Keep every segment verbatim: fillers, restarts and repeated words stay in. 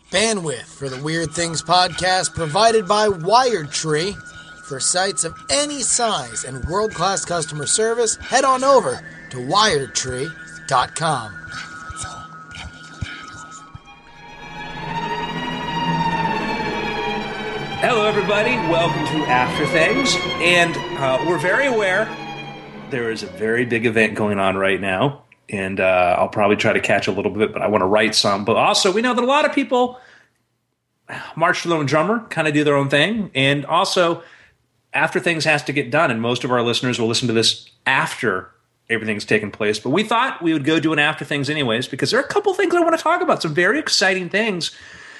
Bandwidth for the Weird Things podcast provided by WiredTree. For sites of any size and world-class customer service, head on over to wired tree dot com. Hello, everybody. Welcome to After Things. And uh, we're very aware there is a very big event going on right now. And uh, I'll probably try to catch a little bit, but I want to write some. But also, we know that a lot of people march to their own drummer, kind of do their own thing. And also, After Things has to get done. And most of our listeners will listen to this after everything's taken place. But we thought we would go do an After Things anyways, because there are a couple things I want to talk about. Some very exciting things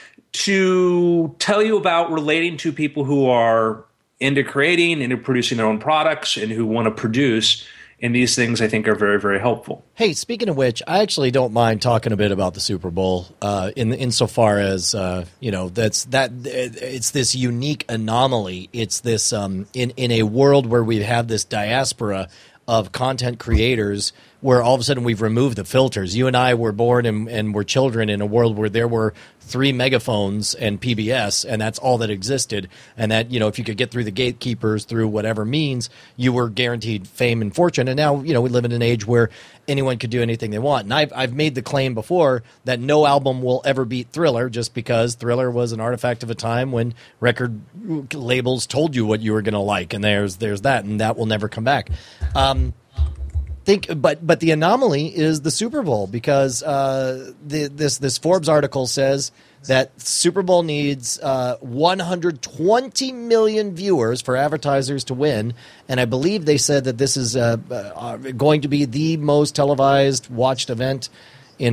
to tell you about relating to people who are into creating, into producing their own products, and who want to produce. And these things, I think, are very, very helpful. Hey, speaking of which, I actually don't mind talking a bit about the Super Bowl. Uh, in insofar as uh, you know, that's that it's this unique anomaly. It's this um, in in a world where we have this diaspora of content creators, where all of a sudden we've removed the filters. You and I were born and, and were children in a world where there were three megaphones and P B S, and that's all that existed. And that, you know, if you could get through the gatekeepers through whatever means, you were guaranteed fame and fortune. And now, you know, we live in an age where anyone could do anything they want. And I've, I've made the claim before that no album will ever beat Thriller, just because Thriller was an artifact of a time when record labels told you what you were going to like. And there's there's that, and that will never come back. Um, Think, but but the anomaly is the Super Bowl, because uh, the, this this Forbes article says that Super Bowl needs uh, one hundred twenty million viewers for advertisers to win, and I believe they said that this is uh, uh, going to be the most televised, watched event in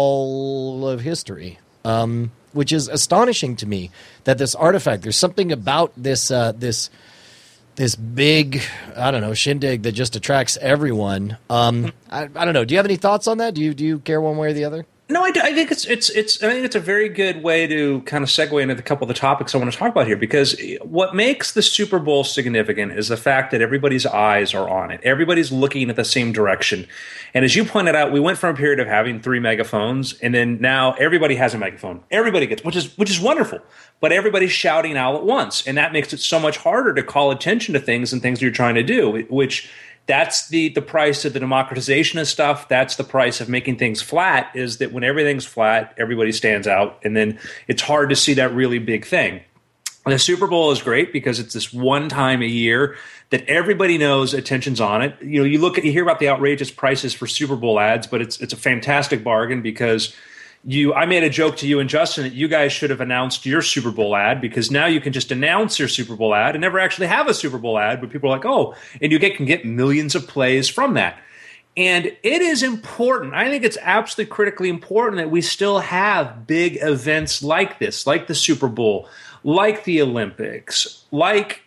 all of history, um, which is astonishing to me. That this artifact, there's something about this uh, this. This big, I don't know, shindig that just attracts everyone. Um, I, I don't know. Do you have any thoughts on that? Do you do you care one way or the other? No, I, do. I think it's it's it's. I think it's a very good way to kind of segue into a couple of the topics I want to talk about here. Because what makes the Super Bowl significant is the fact that everybody's eyes are on it. Everybody's looking at the same direction. And as you pointed out, we went from a period of having three megaphones, and then now everybody has a megaphone. Everybody gets, which is which is wonderful. But everybody's shouting out at once, and that makes it so much harder to call attention to things and things you're trying to do, which that's the, the price of the democratization of stuff. That's the price of making things flat, is that when everything's flat, everybody stands out, and then it's hard to see that really big thing. And the Super Bowl is great because it's this one time a year that everybody knows attention's on it. You know, you look at, you hear about the outrageous prices for Super Bowl ads, but it's it's a fantastic bargain because You, I made a joke to you and Justin that you guys should have announced your Super Bowl ad, because now you can just announce your Super Bowl ad and never actually have a Super Bowl ad, but people are like, oh, and you get can get millions of plays from that. And it is important. I think it's absolutely critically important that we still have big events like this, like the Super Bowl, like the Olympics, like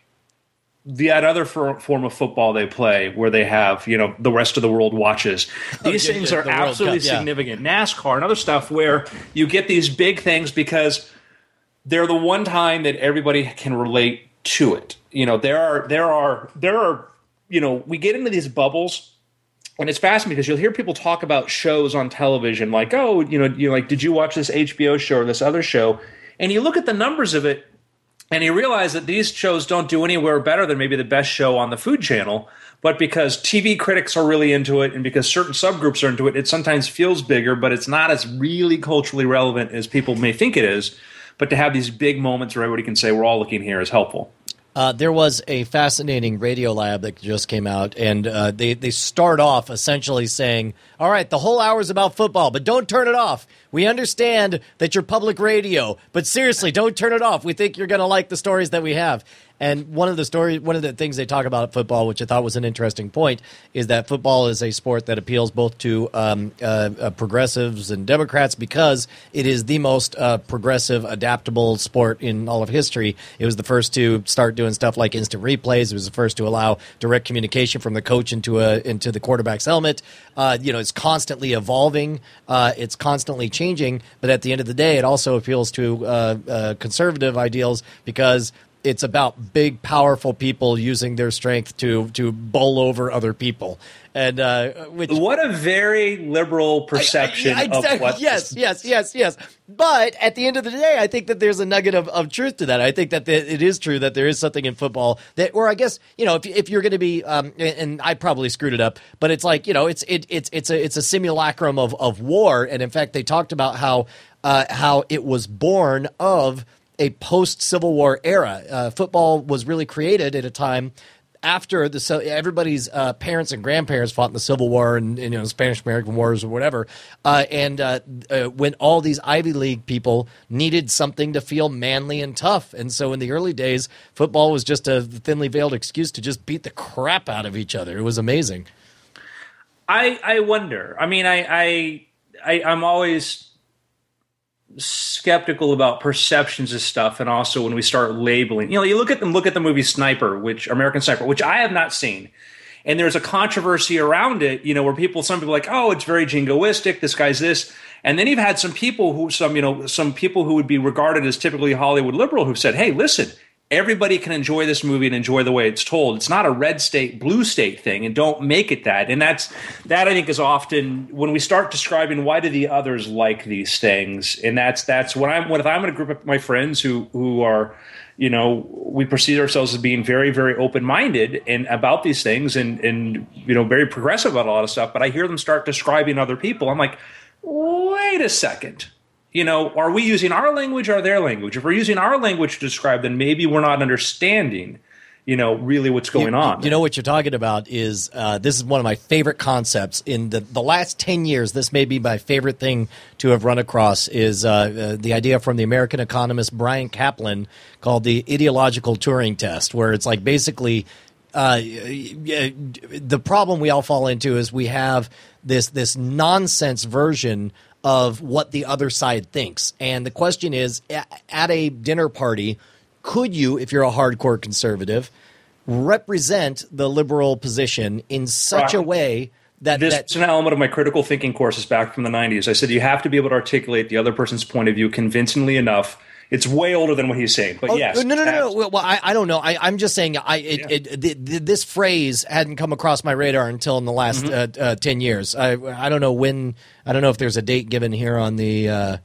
the other form of football they play, where they have, you know, the rest of the world watches. These oh, yeah, things yeah, are absolutely Cup, yeah. significant. NASCAR and other stuff where you get these big things because they're the one time that everybody can relate to it. You know, there are there are there are you know, we get into these bubbles, and it's fascinating because you'll hear people talk about shows on television like, oh, you know, you like, did you watch this H B O show or this other show? And you look at the numbers of it, and you realize that these shows don't do anywhere better than maybe the best show on the Food Channel, but because T V critics are really into it and because certain subgroups are into it, it sometimes feels bigger, but it's not as really culturally relevant as people may think it is. But to have these big moments where everybody can say, we're all looking here, is helpful. Uh, there was a fascinating Radio Lab that just came out, and uh, they, they start off essentially saying, all right, the whole hour is about football, but don't turn it off. We understand that you're public radio, but seriously, don't turn it off. We think you're going to like the stories that we have. And one of the stories, one of the things they talk about football, which I thought was an interesting point, is that football is a sport that appeals both to um, uh, uh, progressives and Democrats because it is the most uh, progressive, adaptable sport in all of history. It was the first to start doing stuff like instant replays. It was the first to allow direct communication from the coach into a into the quarterback's helmet. Uh, you know, it's constantly evolving. Uh, it's constantly changing. But at the end of the day, it also appeals to uh, uh, conservative ideals because it's about big, powerful people using their strength to to bowl over other people. And uh, which, what a very liberal perception I, I, I, of what. Yes, yes, yes, yes. But at the end of the day, I think that there's a nugget of, of truth to that. I think that the, it is true that there is something in football that, or I guess, you know, if if you're going to be, um, and I probably screwed it up, but it's like, you know, it's it, it's it's a it's a simulacrum of of war. And in fact, they talked about how uh, how it was born of a post Civil War era. Uh, football was really created at a time after the so everybody's uh, parents and grandparents fought in the Civil War and, and you know Spanish American Wars or whatever, uh, and uh, uh, when all these Ivy League people needed something to feel manly and tough, and so in the early days, football was just a thinly veiled excuse to just beat the crap out of each other. It was amazing. I I wonder. I mean, I I, I I'm always skeptical about perceptions of stuff, and also when we start labeling, you know, you look at them, look at the movie Sniper, which American Sniper, which I have not seen, and there's a controversy around it, you know, where people, some people are like, oh, it's very jingoistic, this guy's this, and then you've had some people who, some, you know, some people who would be regarded as typically Hollywood liberal who've said, hey, listen, everybody can enjoy this movie and enjoy the way it's told. It's not a red state, blue state thing, and don't make it that. And that's that I think is often when we start describing why do the others like these things, and that's that's when I'm when if I'm in a group of my friends who who are, you know, we perceive ourselves as being very very open minded and about these things and and you know very progressive about a lot of stuff, but I hear them start describing other people. I'm like, wait a second. You know, are we using our language or their language? If we're using our language to describe, then maybe we're not understanding, you know, really what's going you, on. You know, what you're talking about is uh, this is one of my favorite concepts. In the, the last ten years, this may be my favorite thing to have run across is uh, uh, the idea from the American economist Brian Kaplan called the ideological Turing test, where it's like basically uh, the problem we all fall into is we have this this nonsense version of what the other side thinks. And the question is, at a dinner party, could you, if you're a hardcore conservative, represent the liberal position in such right. a way that this that, is an element of my critical thinking courses back from the nineties. I said you have to be able to articulate the other person's point of view convincingly enough. It's way older than what he's saying, but oh, yes. No, no, no, no. Well, I, I don't know. I, I'm just saying I, it, yeah. it, it, it, this phrase hadn't come across my radar until in the last mm-hmm. uh, uh, ten years. I, I don't know when. I don't know if there's a date given here on the. Uh,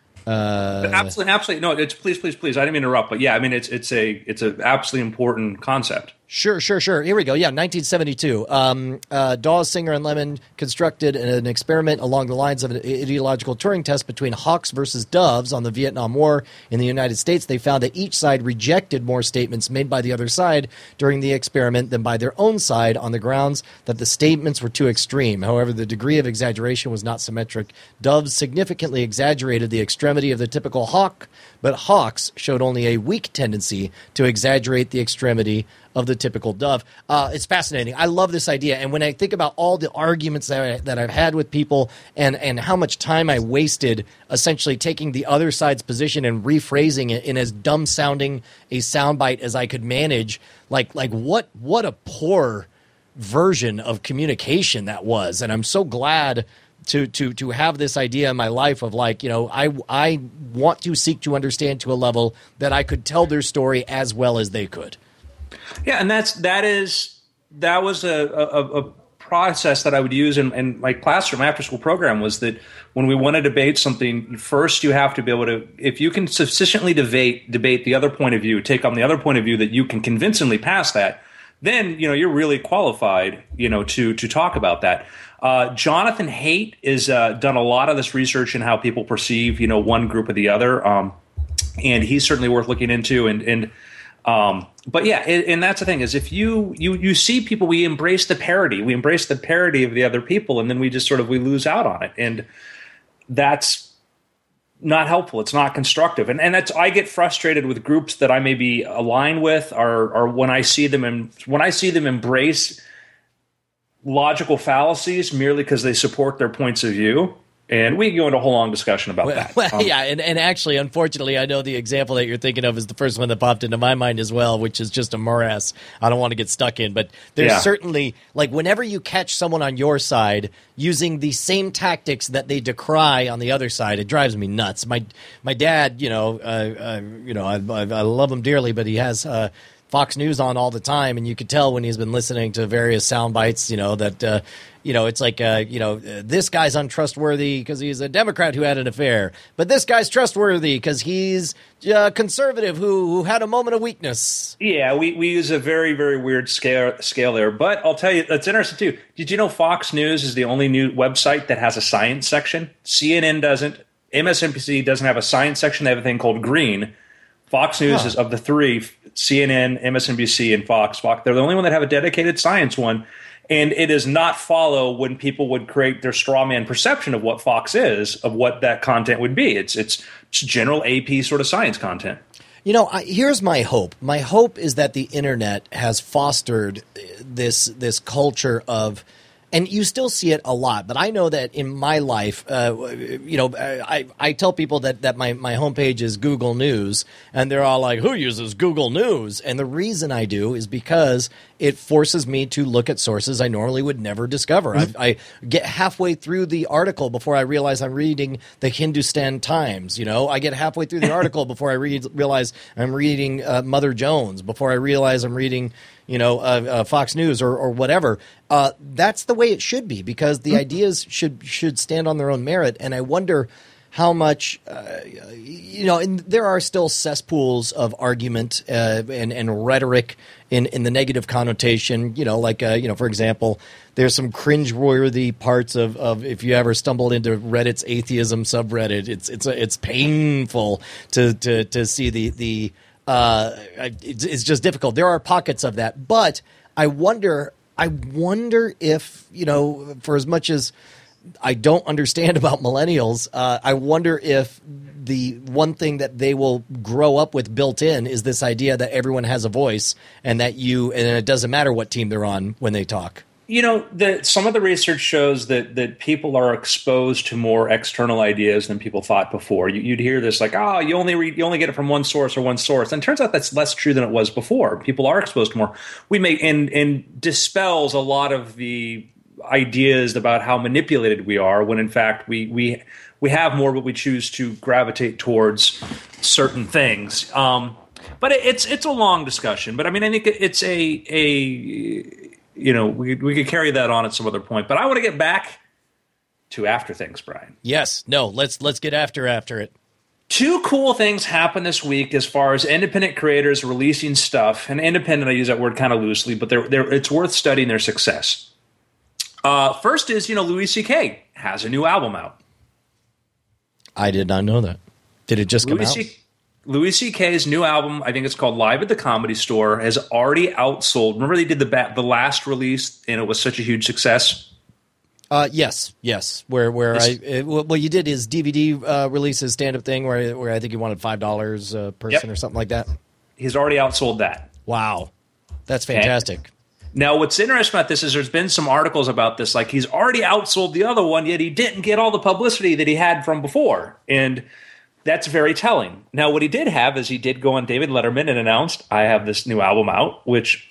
uh, absolutely, absolutely. No, it's please, please, please. I didn't mean to interrupt, but yeah, I mean it's it's a it's a absolutely important concept. Sure, sure, sure. Here we go. Yeah, nineteen seventy-two. Um, uh, Dawes, Singer, and Lemon constructed an experiment along the lines of an ideological Turing test between hawks versus doves on the Vietnam War in the United States. They found that each side rejected more statements made by the other side during the experiment than by their own side on the grounds that the statements were too extreme. However, the degree of exaggeration was not symmetric. Doves significantly exaggerated the extremity of the typical hawk, but hawks showed only a weak tendency to exaggerate the extremity of the typical dove. Uh, it's fascinating. I love this idea. And when I think about all the arguments that, I, that I've had with people and, and how much time I wasted essentially taking the other side's position and rephrasing it in as dumb-sounding a soundbite as I could manage, like like what what a poor version of communication that was. And I'm so glad to to to have this idea in my life of like, you know, I I want to seek to understand to a level that I could tell their story as well as they could. Yeah, and that's that is that was a, a, a process that I would use in, in my classroom after school program was that when we want to debate something, first you have to be able to, if you can sufficiently debate debate the other point of view, take on the other point of view that you can convincingly pass that, then you know you're really qualified, you know, to to talk about that. Uh, Jonathan Haidt has uh, done a lot of this research in how people perceive, you know, one group or the other, um, and he's certainly worth looking into. And and um, but yeah, and, and that's the thing is if you you you see people, we embrace the parody, we embrace the parody of the other people, and then we just sort of we lose out on it, and that's not helpful. It's not constructive, and and that's I get frustrated with groups that I may be aligned with, or or when I see them in, when I see them embrace logical fallacies merely because they support their points of view. And we can go into a whole long discussion about well, that. Well, um, yeah, and, and actually, unfortunately, I know the example that you're thinking of is the first one that popped into my mind as well, which is just a morass I don't want to get stuck in. But there's Yeah. certainly, like, whenever you catch someone on your side using the same tactics that they decry on the other side, it drives me nuts. My my dad, you know, uh, uh, you know, I, I, I love him dearly, but he has uh, Fox News on all the time, and you could tell when he's been listening to various sound bites, you know, that, uh, you know, it's like, uh, you know, uh, this guy's untrustworthy because he's a Democrat who had an affair, but this guy's trustworthy because he's a conservative who, who had a moment of weakness. Yeah, we, we use a very, very weird scale scale there. But I'll tell you, that's interesting, too. Did you know Fox News is the only new website that has a science section? C N N doesn't. M S N B C doesn't have a science section. They have a thing called Green. Fox News Huh. is of the three, C N N, M S N B C, and Fox. Fox. They're the only one that have a dedicated science one. And it does not follow when people would create their straw man perception of what Fox is, of what that content would be. It's it's general A P sort of science content. You know, I, here's my hope. My hope is that the internet has fostered this this culture of, and you still see it a lot, but I know that in my life, uh, you know, I, I tell people that, that my, my homepage is Google News, and they're all like, who uses Google News? And the reason I do is because it forces me to look at sources I normally would never discover. Mm-hmm. I, I get halfway through the article before I realize I'm reading the Hindustan Times. You know, I get halfway through the article before I read, realize I'm reading uh, Mother Jones, before I realize I'm reading, you know, uh, uh, Fox News or, or whatever. Uh, that's the way it should be, because the mm-hmm. ideas should should stand on their own merit. And I wonder how much, uh, you know, and there are still cesspools of argument uh, and, and rhetoric in, in the negative connotation, you know, like, uh, you know, for example, there's some cringeworthy parts of, of if you ever stumbled into Reddit's atheism subreddit, it's it's it's painful to, to, to see the, the uh, it's, it's just difficult. There are pockets of that, but I wonder, I wonder if, you know, for as much as I don't understand about millennials, uh, I wonder if the one thing that they will grow up with built in is this idea that everyone has a voice, and that you, and it doesn't matter what team they're on when they talk. You know, the, some of the research shows that that people are exposed to more external ideas than people thought before. You, you'd hear this like, oh, you only read, you only get it from one source or one source, and it turns out that's less true than it was before. People are exposed to more. We make and and dispels a lot of the ideas about how manipulated we are, when in fact we we we have more, but we choose to gravitate towards certain things. Um, but it, it's it's a long discussion. But I mean, I think it's a a you know we we could carry that on at some other point. But I want to get back to after things, Brian. Yes, no, let's let's get after after it. Two cool things happened this week as far as independent creators releasing stuff. And independent, I use that word kind of loosely, but they're, they're, it's worth studying their success. Uh, first is, you know, Louis C K has a new album out. I did not know that. Did it just come Louis out? C- Louis C K's new album, I think it's called Live at the Comedy Store, has already outsold. Remember they did the ba- the last release, and it was such a huge success? Uh, yes, yes. Where where This- I it, well, you did his D V D uh, release, his stand up thing, where where I think he wanted five dollars a person Yep. or something like that. He's already outsold that. Wow, that's fantastic. Now, what's interesting about this is there's been some articles about this, like he's already outsold the other one, yet he didn't get all the publicity that he had from before. And that's very telling. Now, what he did have is he did go on David Letterman and announced, I have this new album out, which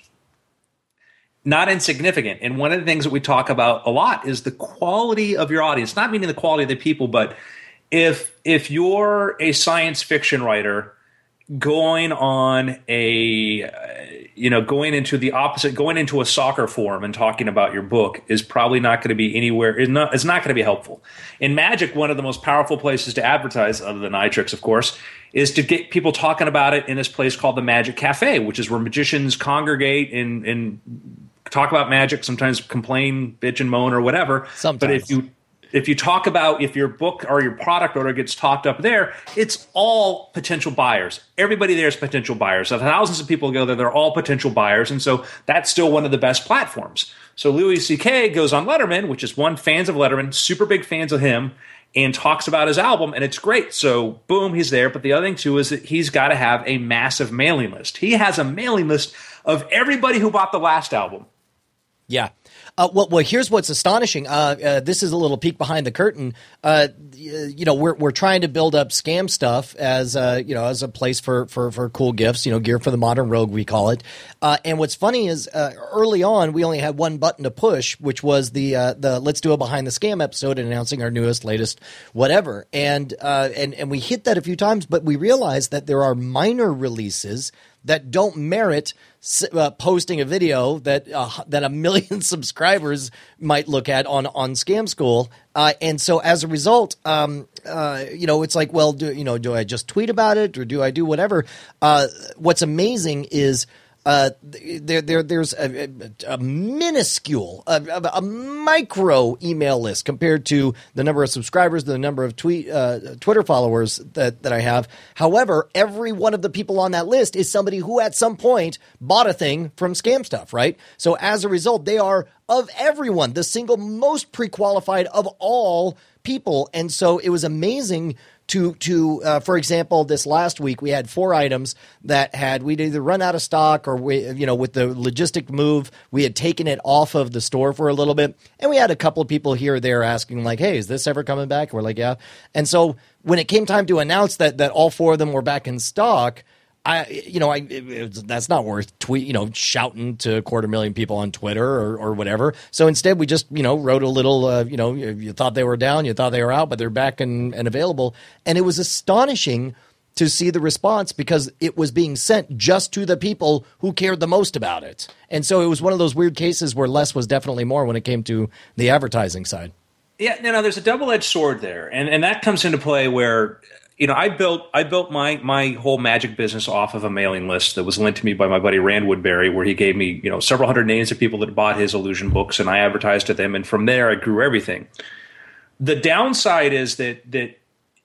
not insignificant. And one of the things that we talk about a lot is the quality of your audience, not meaning the quality of the people, but if if you're a science fiction writer going on a, uh, you know, going into the opposite, going into a soccer forum and talking about your book is probably not going to be anywhere, is not, it's not going to be helpful. In Magic, one of the most powerful places to advertise, other than iTricks, of course, is to get people talking about it in this place called the Magic Cafe, which is where magicians congregate and, and talk about magic, sometimes complain, bitch and moan or whatever. Sometimes. But if you If you talk about, if your book or your product order gets talked up there, it's all potential buyers. Everybody there is potential buyers. So thousands of people go there. They're all potential buyers. And so that's still one of the best platforms. So Louis C K goes on Letterman, which is one, fans of Letterman, super big fans of him, and talks about his album. And it's great. So boom, he's there. But the other thing, too, is that he's got to have a massive mailing list. He has a mailing list of everybody who bought the last album. Yeah. Uh, well, well, here's what's astonishing. Uh, uh, this is a little peek behind the curtain. Uh, you know, we're we're trying to build up Scam Stuff as uh, you know as a place for, for, for cool gifts. You know, gear for the modern rogue, we call it. Uh, and what's funny is uh, early on we only had one button to push, which was the uh, the let's do a behind the scam episode announcing our newest, latest, whatever. And uh, and and we hit that a few times, but we realized that there are minor releases that don't merit uh, posting a video that uh, that a million subscribers might look at on on Scam School, uh, and so as a result, um, uh, you know, it's like, well, do you know, do I just tweet about it or do I do whatever? Uh, what's amazing is. Uh, there, there, there's a, a, a minuscule, a, a, a micro email list compared to the number of subscribers, the number of tweet, uh, Twitter followers that, that I have. However, every one of the people on that list is somebody who at some point bought a thing from Scam Stuff, right? So as a result, they are, of everyone, the single most pre-qualified of all people. And so it was amazing to, to uh, for example, this last week we had four items that had, we'd either run out of stock or we, you know, with the logistic move, we had taken it off of the store for a little bit. And we had a couple of people here or there asking like, hey, is this ever coming back? We're like, yeah. And so when it came time to announce that, that all four of them were back in stock, I, you know, I it, it, that's not worth tweet, you know, shouting to a quarter million people on Twitter or, or whatever. So instead, we just, you know, wrote a little, uh, you know, you, you thought they were down, you thought they were out, but they're back and, and available. And it was astonishing to see the response because it was being sent just to the people who cared the most about it. And so it was one of those weird cases where less was definitely more when it came to the advertising side. Yeah, no, no, there's a double-edged sword there, and and that comes into play where. You know, I built I built my my whole magic business off of a mailing list that was linked to me by my buddy Rand Woodbury, where he gave me, you know, several hundred names of people that bought his illusion books, and I advertised to them, and from there I grew everything. The downside is that that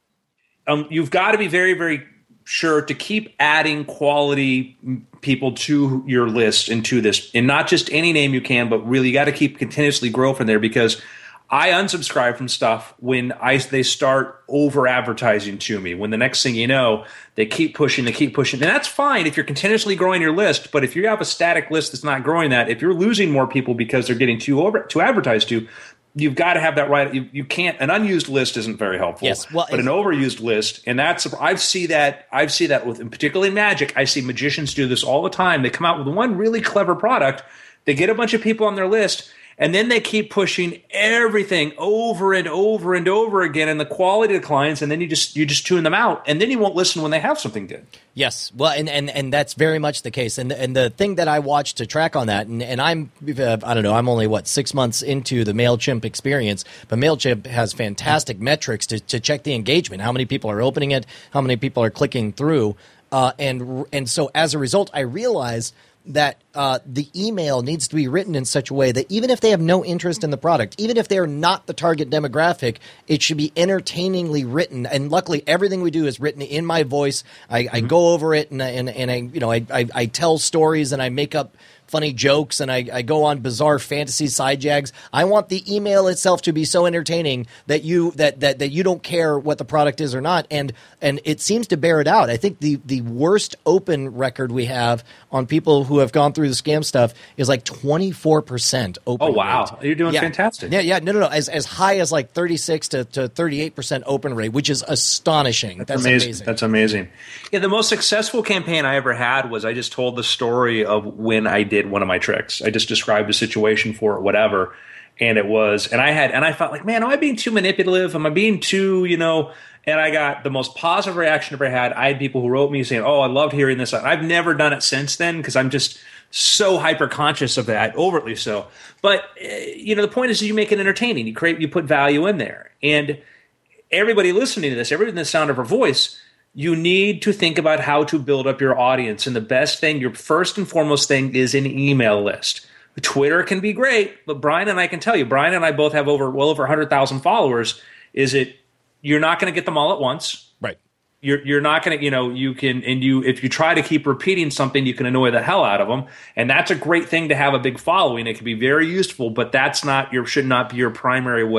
um, you've got to be very, very sure to keep adding quality people to your list and to this, and not just any name you can, but really you got to keep continuously grow from there because I unsubscribe from stuff when I they start over advertising to me. When the next thing you know, they keep pushing, they keep pushing. And that's fine if you're continuously growing your list. But if you have a static list that's not growing that, if you're losing more people because they're getting too over too advertised to, you've got to have that right. You, you can't. An unused list isn't very helpful. Yes, well, but an overused list, and that's I see that I see that with, and particularly in Magic, I see magicians do this all the time. They come out with one really clever product, they get a bunch of people on their list. And then they keep pushing everything over and over and over again, and the quality declines. And then you just you just tune them out, and then you won't listen when they have something good. Yes, well, and, and, and that's very much the case. And and the thing that I watch to track on that, and, and I'm uh, I don't know, I'm only what six months into the Mailchimp experience, but Mailchimp has fantastic metrics to to check the engagement, how many people are opening it, how many people are clicking through, uh, and and so as a result, I realize that uh, the email needs to be written in such a way that even if they have no interest in the product, even if they are not the target demographic, it should be entertainingly written. And luckily, everything we do is written in my voice. I, mm-hmm. I go over it and I, and, and I you know I, I I tell stories and I make up funny jokes and I, I go on bizarre fantasy side jags. I want the email itself to be so entertaining that you that, that, that you don't care what the product is or not. And and it seems to bear it out. I think the, the worst open record we have on people who have gone through the Scam Stuff is like twenty-four percent open. Oh, wow. Rate. You're doing yeah. fantastic. Yeah, yeah. No, no, no. As as high as like thirty-six to, to thirty-eight percent open rate, which is astonishing. That's, That's amazing. amazing. That's amazing. Yeah, the most successful campaign I ever had was I just told the story of when I did one of my tricks. I just described a situation for it, whatever. And it was, and I had, and I felt like, man, am I being too manipulative? Am I being too, you know, and I got the most positive reaction I've ever had. I had people who wrote me saying, oh, I loved hearing this. I've never done it since then because I'm just so hyper conscious of that, overtly so. But, uh, you know, the point is you make it entertaining. You create, you put value in there. And everybody listening to this, everybody in the sound of her voice, you need to think about how to build up your audience. And the best thing, your first and foremost thing is an email list. Twitter can be great, but Brian and I can tell you, Brian and I both have over well over one hundred thousand followers. Is it you're not going to get them all at once. Right. You're you're not going to, you know, you can, and you, if you try to keep repeating something, you can annoy the hell out of them. And that's a great thing to have a big following. It can be very useful, but that's not your, should not be your primary way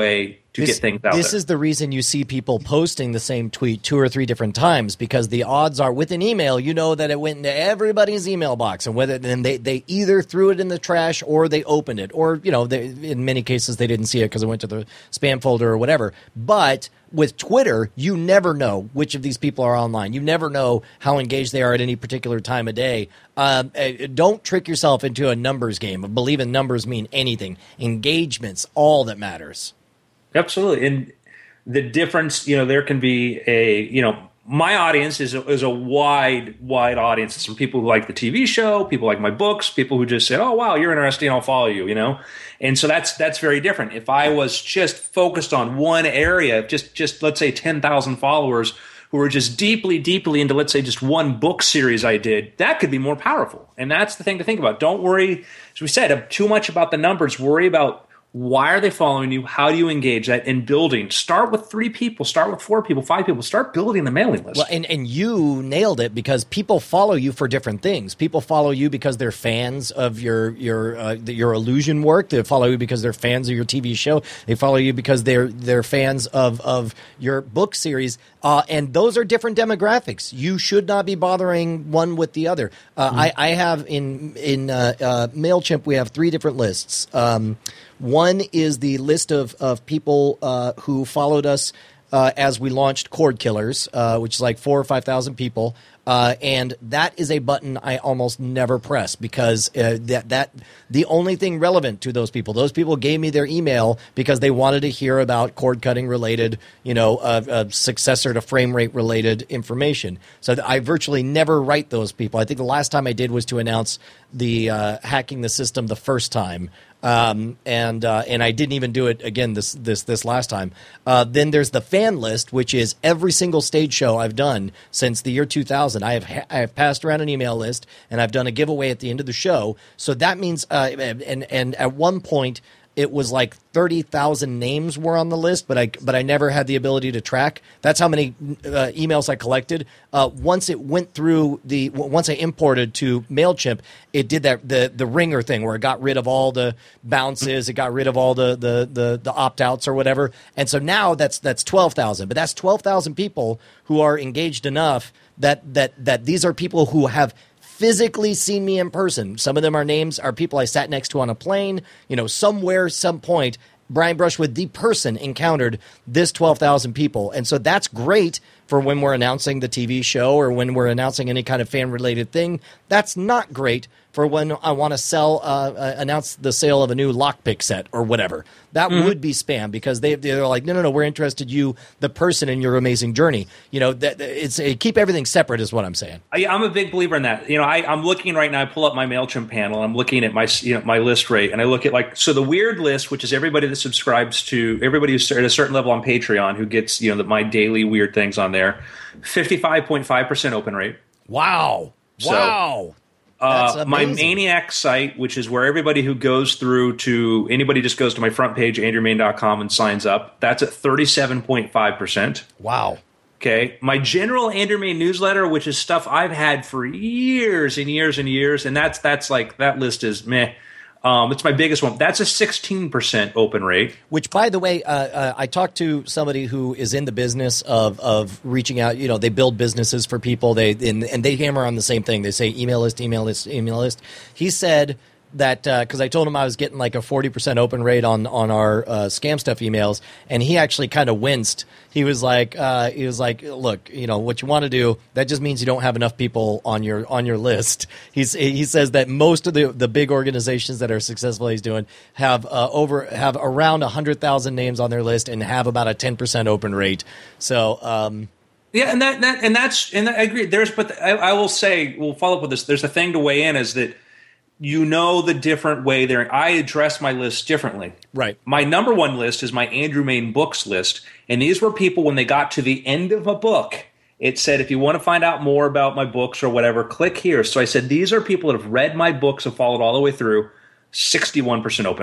to this, get things out This there. is the reason you see people posting the same tweet two or three different times, because the odds are with an email, you know that it went into everybody's email box, and whether then they, they either threw it in the trash or they opened it, or you know they, in many cases they didn't see it because it went to the spam folder or whatever. But with Twitter, you never know which of these people are online. You never know how engaged they are at any particular time of day. Um, don't trick yourself into a numbers game of believing numbers mean anything. Engagement's all that matters. Absolutely. And the difference, you know, there can be a, you know, my audience is a, is a wide, wide audience. It's from people who like the T V show, people like my books, people who just say, oh, wow, you're interesting, I'll follow you, you know? And so that's that's very different. If I was just focused on one area, just, just let's say ten thousand followers who were just deeply, deeply into, let's say, just one book series I did, that could be more powerful. And that's the thing to think about. Don't worry, as we said, too much about the numbers. Worry about why are they following you? How do you engage that in building? Start with three people. Start with four people, five people. Start building the mailing list. Well, and, and you nailed it, because people follow you for different things. People follow you because they're fans of your your uh, your illusion work. They follow you because they're fans of your T V show. They follow you because they're they're fans of, of your book series. Uh, and those are different demographics. You should not be bothering one with the other. Uh, mm-hmm. I, I have in in uh, uh, MailChimp, we have three different lists. Um, One is the list of, of people uh, who followed us uh, as we launched Cord Killers, uh, which is like four or five thousand people, uh, and that is a button I almost never press, because uh, that that the only thing relevant to those people, those people gave me their email because they wanted to hear about cord cutting related, you know, uh, uh, successor to frame rate related information. So I virtually never write those people. I think the last time I did was to announce the uh, hacking the system the first time. Um, and uh, and I didn't even do it again this this this last time. Uh, then there's the fan list, which is every single stage show I've done since the year two thousand. I have ha- I have passed around an email list, and I've done a giveaway at the end of the show. So that means, uh, and and at one point it was like thirty thousand names were on the list, but I but I never had the ability to track. That's how many uh, emails I collected. Uh, once it went through the once I imported to MailChimp, it did that the the ringer thing where it got rid of all the bounces, it got rid of all the the the, the opt outs or whatever, and so now that's that's twelve thousand. But that's twelve thousand people who are engaged enough that that that these are people who have physically seen me in person. Some of them are names are people I sat next to on a plane. You know, somewhere, some point, Brian Brushwood, the person, encountered this twelve thousand people. And so that's great for when we're announcing the T V show or when we're announcing any kind of fan-related thing. That's not great for when I want to sell, uh, uh, announce the sale of a new lockpick set or whatever. That mm-hmm. would be spam, because they, they're like, no, no, no, we're interested you, the person, in your amazing journey. You know, that it's uh, keep everything separate is what I'm saying. I, I'm a big believer in that. You know, I, I'm looking right now, I pull up my MailChimp panel, I'm looking at my, you know, my list rate, and I look at like, so the weird list, which is everybody that subscribes to, everybody who's at a certain level on Patreon who gets, you know, the, my daily weird things on there, fifty-five point five percent open rate. Wow. So, wow. Uh, my Maniac site, which is where everybody who goes through to, anybody just goes to my front page, andrew mayne dot com, and signs up. That's at thirty-seven point five percent. Wow. Okay. My general Andrew Mayne newsletter, which is stuff I've had for years and years and years, and that's that's like, that list is meh. Um, it's my biggest one. That's a sixteen percent open rate. Which, by the way, uh, uh, I talked to somebody who is in the business of of reaching out. You know, they build businesses for people. They and, and they hammer on the same thing. They say email list, email list, email list. He said that because uh, I told him I was getting like a forty percent open rate on on our uh, scam stuff emails, and he actually kind of winced. He was like, uh, he was like, look, you know what you want to do. That just means you don't have enough people on your on your list. He's he says that most of the the big organizations that are successful he's doing have uh, over have around a hundred thousand names on their list and have about a ten percent open rate. So. Um, Yeah, and that, that and that's and I agree. There's, but I, I will say, we'll follow up with this. There's a thing to weigh in is that you know the different way there. I address my list differently. Right. My number one list is my Andrew Mayne books list, and these were people when they got to the end of a book. It said, if you want to find out more about my books or whatever, click here. So I said, these are people that have read my books and followed all the way through. sixty-one percent open rate.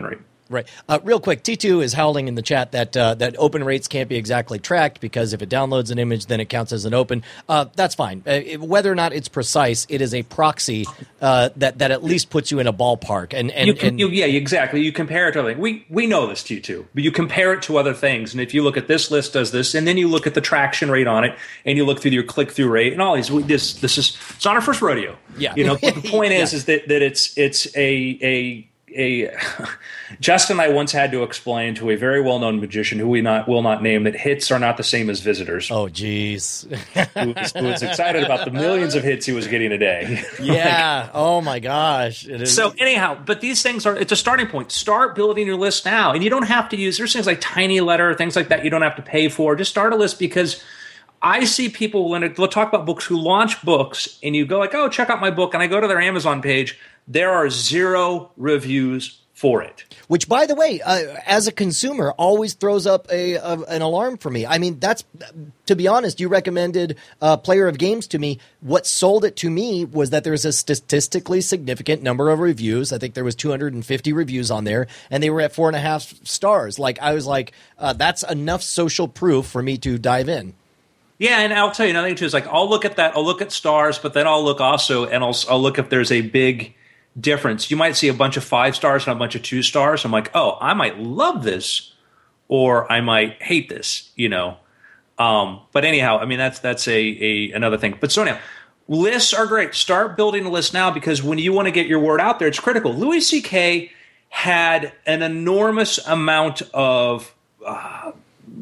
Right. Uh, real quick, T two is howling in the chat that uh, that open rates can't be exactly tracked because if it downloads an image, then it counts as an open. Uh, that's fine. Uh, it, whether or not it's precise, it is a proxy uh, that that at least puts you in a ballpark. And, and, you can, and you, yeah, exactly. You compare it to other things. We we know this T two, but you compare it to other things. And if you look at this list does this, and then you look at the traction rate on it, and you look through your click through rate, and all these. This this is it's not our first rodeo. Yeah. You know, but the point is yeah. is that that it's it's a a a Justin and I once had to explain to a very well-known magician who we not will not name that hits are not the same as visitors. Oh, geez. who, was, who was excited about the millions of hits he was getting a day. Yeah. like, oh my gosh. It is. So anyhow, but these things are it's a starting point. Start building your list now, and you don't have to use. There's things like Tiny Letter, things like that. You don't have to pay for. Just start a list because. I see people when they'll talk about books who launch books, and you go like, "Oh, check out my book," and I go to their Amazon page. There are zero reviews for it. Which, by the way, uh, as a consumer, always throws up a, a an alarm for me. I mean, that's to be honest. You recommended uh, Player of Games to me. What sold it to me was that there's a statistically significant number of reviews. I think there was two hundred fifty reviews on there, and they were at four and a half stars. Like I was like, uh, that's enough social proof for me to dive in. Yeah, and I'll tell you another thing too is like I'll look at that, I'll look at stars, but then I'll look also and I'll I'll look if there's a big difference. You might see a bunch of five stars and a bunch of two stars. I'm like, oh, I might love this, or I might hate this, you know. Um, but anyhow, I mean that's that's a, a another thing. But so anyhow, lists are great. Start building a list now because when you want to get your word out there, it's critical. Louis C K had an enormous amount of uh,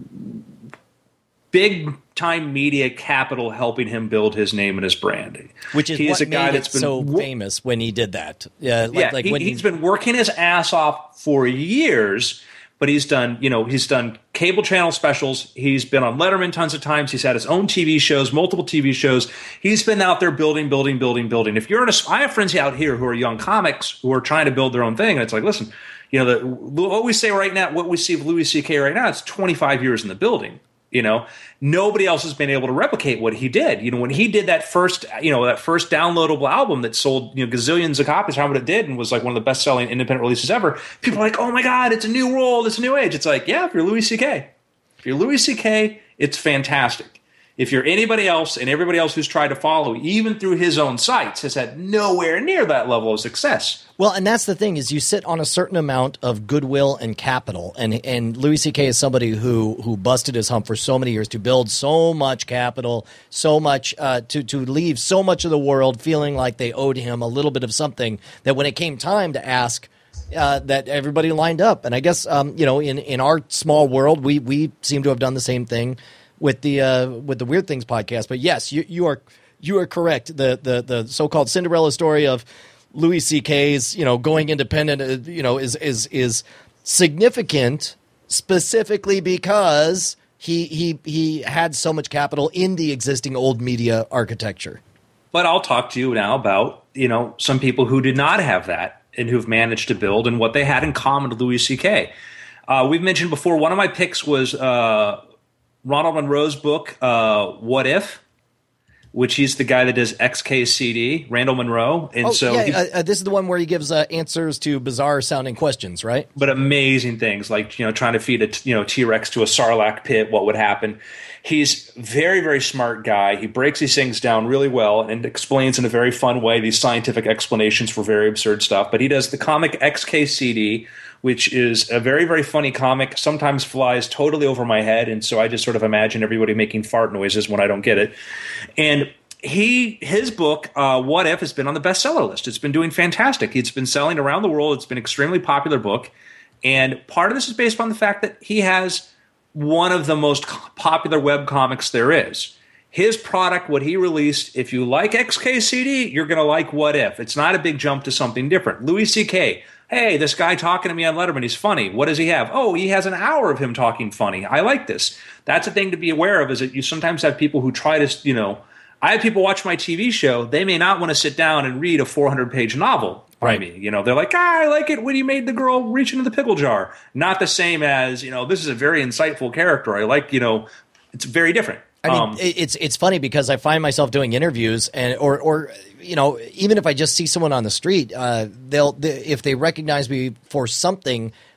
big time media capital helping him build his name and his brand, which is he what is a made guy it that's been so wo- famous when he did that. Yeah, like, yeah, like he, when he's been working his ass off for years, but he's done, you know, he's done cable channel specials. He's been on Letterman tons of times. He's had his own T V shows, multiple T V shows. He's been out there building, building, building, building. If you're in a, I have friends out here who are young comics who are trying to build their own thing, and it's like, listen, you know, the, what we say right now, what we see of Louis C K right now, it's twenty-five years in the building. You know, nobody else has been able to replicate what he did. You know, when he did that first, you know, that first downloadable album that sold, you know, gazillions of copies, how much it did, and was like one of the best-selling independent releases ever. People are like, "Oh my God, it's a new world, it's a new age." It's like, yeah, if you're Louis C K, if you're Louis C K, it's fantastic. If you're anybody else, and everybody else who's tried to follow, even through his own sites, has had nowhere near that level of success. Well, and that's the thing is you sit on a certain amount of goodwill and capital, and and Louis C K is somebody who who busted his hump for so many years to build so much capital, so much uh, to to leave so much of the world feeling like they owed him a little bit of something that when it came time to ask, uh, that everybody lined up. And I guess um, you know in, in our small world, we we seem to have done the same thing with the uh, with the Weird Things podcast. But yes, you you are you are correct. The the the so-called Cinderella story of Louis C K's, you know, going independent, uh, you know, is is is significant specifically because he he he had so much capital in the existing old media architecture. But I'll talk to you now about, you know, some people who did not have that and who've managed to build and what they had in common with Louis C K. Uh, we've mentioned before, one of my picks was uh, Ronald Monroe's book, uh, What If? Which he's the guy that does X K C D, Randall Monroe. And oh, so yeah, he, uh, uh, this is the one where he gives uh, answers to bizarre sounding questions, right? But amazing things like, you know, trying to feed a you know T-Rex to a Sarlacc pit, what would happen? He's very, very smart guy. He breaks these things down really well and explains in a very fun way these scientific explanations for very absurd stuff. But he does the comic X K C D, which is a very, very funny comic, sometimes flies totally over my head, and so I just sort of imagine everybody making fart noises when I don't get it. And he, his book, uh, What If, has been on the bestseller list. It's been doing fantastic. It's been selling around the world. It's been an extremely popular book, and part of this is based upon the fact that he has one of the most popular web comics there is. His product, what he released, if you like X K C D, you're going to like What If. It's not a big jump to something different. Louis C K, hey, this guy talking to me on Letterman, he's funny. What does he have? Oh, he has an hour of him talking funny. I like this. That's a thing to be aware of, is that you sometimes have people who try to, you know, I have people watch my T V show. They may not want to sit down and read a four hundred page novel by right. me. You know, they're like, ah, I like it when you made the girl reach into the pickle jar. Not the same as, you know, this is a very insightful character. I like, you know, it's very different. I mean, um, it's it's funny because I find myself doing interviews, and or or you know, even if I just see someone on the street, uh, they'll they, if they recognize me for something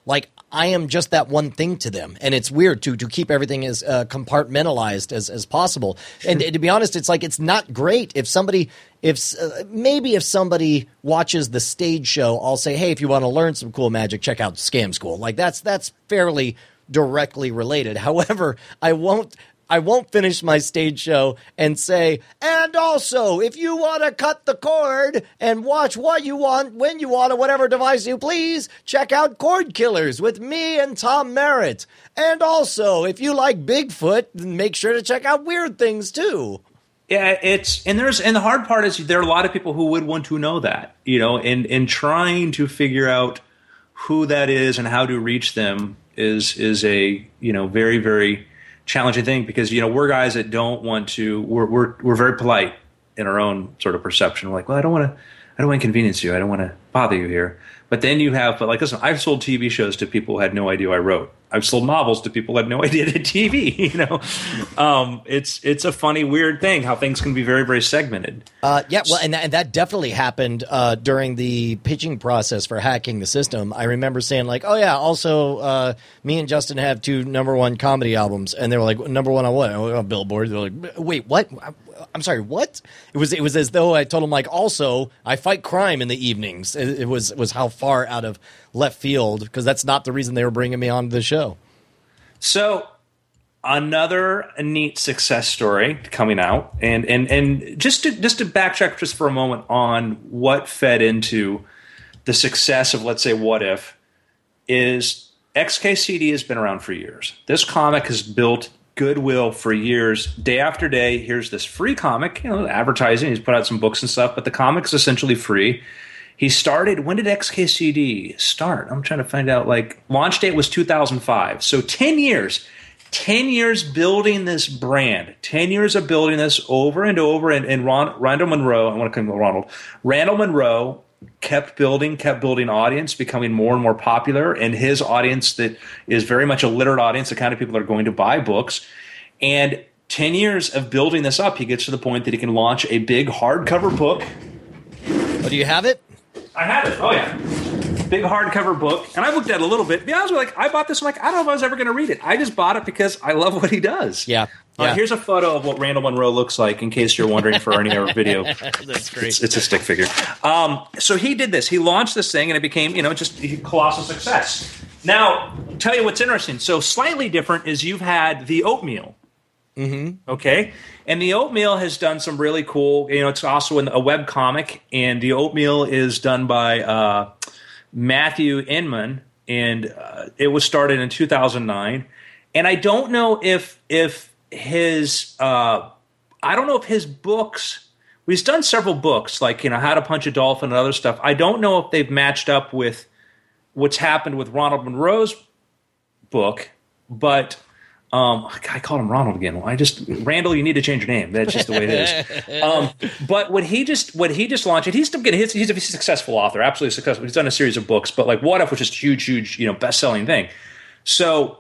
like I am just that one thing to them, and it's weird to to keep everything as uh, compartmentalized as as possible. And, and to be honest, it's like it's not great if somebody if uh, maybe if somebody watches the stage show, I'll say, hey, if you want to learn some cool magic, check out Scam School. Like that's that's fairly directly related. However, I won't. I won't finish my stage show and say, and also, if you want to cut the cord and watch what you want, when you want, on whatever device you please, check out Cord Killers with me and Tom Merritt. And also, if you like Bigfoot, make sure to check out Weird Things too. Yeah, it's and there's and the hard part is there are a lot of people who would want to know that, you know, and and trying to figure out who that is and how to reach them is is a, you know, very, very challenging thing, because you know we're guys that don't want to. We're we're we're very polite in our own sort of perception. We're like, well, I don't want to. I don't want to inconvenience you. I don't want to bother you here. But then you have, but like, listen, I've sold T V shows to people who had no idea I wrote. I've sold novels to people who had no idea I did T V. You know, um, it's it's a funny, weird thing how things can be very, very segmented. Uh, yeah, well, and that, and that definitely happened uh, during the pitching process for hacking the system. I remember saying like, "Oh yeah, also uh, me and Justin have two number one comedy albums," and they were like, "Number one on what?" On Billboard. They're like, "Wait, what? I'm sorry, what?" It was it was as though I told them like, "Also, I fight crime in the evenings." It, it was it was how far out of left field, because that's not the reason they were bringing me on the show. So another neat success story coming out, and and and just to just to backtrack just for a moment on what fed into the success of, let's say, What If, is X K C D has been around for years. This comic has built goodwill for years. Day after day, here's this free comic, you know, advertising. He's put out some books and stuff, but the comic's essentially free. He started, when did X K C D start? I'm trying to find out. Like, launch date was two thousand five. So ten years. ten years building this brand. ten years of building this over and over. And, and Ron, Randall Munroe, I want to call him Ronald. Randall Munroe kept building, kept building audience, becoming more and more popular. And his audience that is very much a literate audience, the kind of people that are going to buy books. And ten years of building this up, he gets to the point that he can launch a big hardcover book. Oh, do you have it? I have it. Oh, yeah. Big hardcover book. And I looked at it a little bit. To be honest with you, like, I bought this. I'm like, I don't know if I was ever going to read it. I just bought it because I love what he does. Yeah. Uh, yeah. Here's a photo of what Randall Munroe looks like, in case you're wondering for any other video. That's great. It's, it's a stick figure. Um, so he did this. He launched this thing, and it became, you know, just a colossal success. Now, I'll tell you what's interesting. So slightly different is you've had the Oatmeal. Mm-hmm. Okay. And the Oatmeal has done some really cool, you know, it's also in a web comic, and the Oatmeal is done by uh, Matthew Inman, and uh, it was started in two thousand nine. And I don't know if if his uh, I don't know if his books, he's done several books like, you know, How to Punch a Dolphin and other stuff. I don't know if they've matched up with what's happened with Ronald Munroe's book, but Um, I called him Ronald again. I just Randall. You need to change your name. That's just the way it is. Um, but what he just what he just launched, and he's still getting his, he's a successful author, absolutely successful. He's done a series of books, but like What If was just a huge, huge, you know, best selling thing. So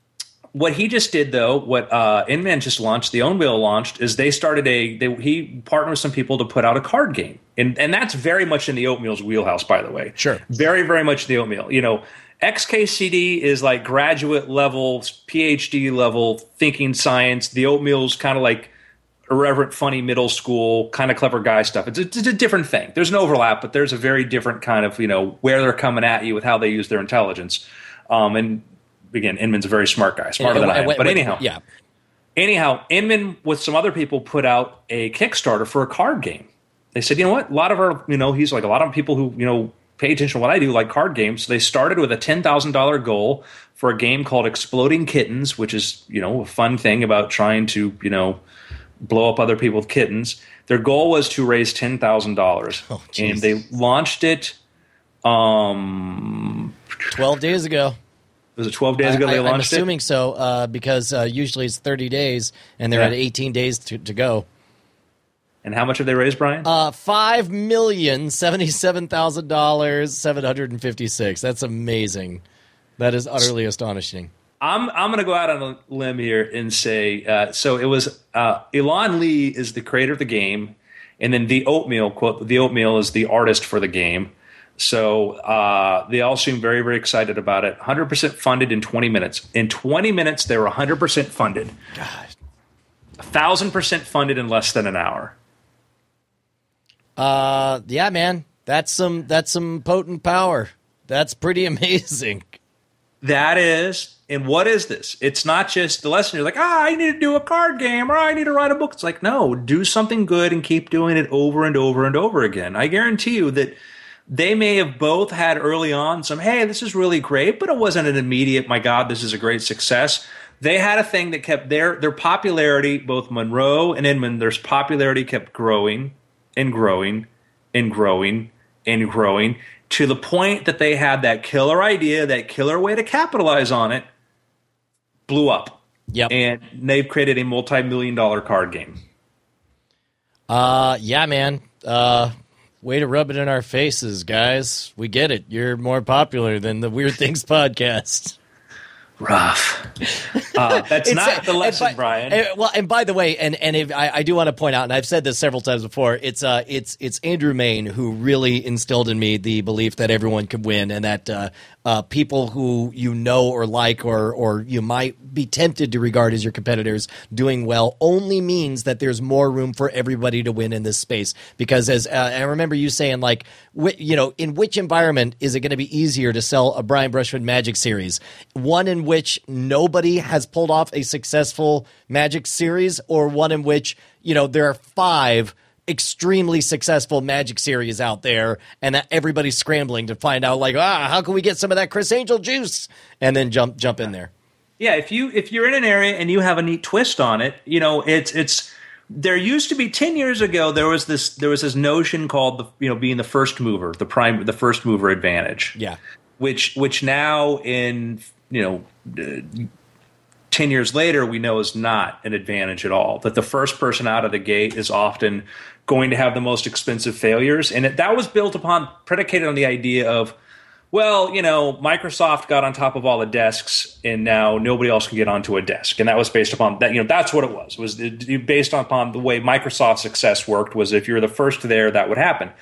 what he just did, though, what uh, Inman just launched, the Oatmeal launched, is they started a they, he partnered with some people to put out a card game, and and that's very much in the Oatmeal's wheelhouse, by the way. Sure, very, very much the Oatmeal. You know. X K C D is like graduate level, P H D level thinking science. The Oatmeal's kind of like irreverent, funny middle school, kind of clever guy stuff. It's a, it's a different thing. There's an overlap, but there's a very different kind of, you know, where they're coming at you with how they use their intelligence. Um, and again, Inman's a very smart guy, smarter than I am. But anyhow, yeah. Anyhow, Inman with some other people put out a Kickstarter for a card game. They said, you know what? A lot of our, you know, he's like a lot of people who, you know, pay attention to what I do, like card games. So they started with a ten thousand dollars goal for a game called Exploding Kittens, which is, you know, a fun thing about trying to, you know, blow up other people with kittens. Their goal was to raise ten thousand dollars. Oh, and they launched it um, twelve days ago. Was it twelve days ago I, they I, launched I'm assuming it? so, uh, because uh, usually it's thirty days, and they're Yeah. at eighteen days to, to go. And how much have they raised, Brian? Uh, five million seventy-seven thousand dollars, seven hundred and fifty-six. That's amazing. That is utterly astonishing. I'm I'm going to go out on a limb here and say uh, so. It was uh, Elon Lee is the creator of the game, and then the Oatmeal quote. The Oatmeal is the artist for the game. So uh, they all seem very, very excited about it. one hundred percent funded in twenty minutes. In twenty minutes, they were one hundred percent funded. God. one thousand percent funded in less than an hour. Uh, yeah, man. That's some that's some potent power. That's pretty amazing. That is. And what is this? It's not just the lesson. You're like, ah, I need to do a card game or I need to write a book. It's like, no, do something good and keep doing it over and over and over again. I guarantee you that they may have both had early on some, hey, this is really great, but it wasn't an immediate, my God, this is a great success. They had a thing that kept their their popularity, both Monroe and Inman, their popularity kept growing and growing and growing and growing to the point that they had that killer idea, that killer way to capitalize on it, blew up. Yep. And they've created a multi-million dollar card game. Uh, yeah, man. Uh, way to rub it in our faces, guys. We get it. You're more popular than the Weird Things podcast. Rough. Uh, that's not the lesson, by, Brian. And, well, and by the way, and and if, I, I do want to point out, and I've said this several times before, it's uh, it's it's Andrew Mayne who really instilled in me the belief that everyone could win, and that uh, uh, people who you know or like, or or you might be tempted to regard as your competitors doing well, only means that there's more room for everybody to win in this space. Because as uh, I remember you saying, like, wh- you know, in which environment is it going to be easier to sell a Brian Brushwood Magic series? One in which nobody has pulled off a successful Magic series, or one in which, you know, there are five extremely successful Magic series out there and that everybody's scrambling to find out, like, ah, how can we get some of that Chris Angel juice, and then jump jump in there. Yeah, if you if you're in an area and you have a neat twist on it, you know, it's it's there used to be ten years ago there was this there was this notion called the you know being the first mover, the prime the first mover advantage. Yeah. Which which now in you know uh, ten years later we know is not an advantage at all. That the first person out of the gate is often going to have the most expensive failures, and it, that was built upon predicated on the idea of, well, you know, Microsoft got on top of all the desks, and now nobody else can get onto a desk, and that was based upon that. You know, that's what it was. It was it, based upon the way Microsoft's success worked. Was if you were the first there, that would happen.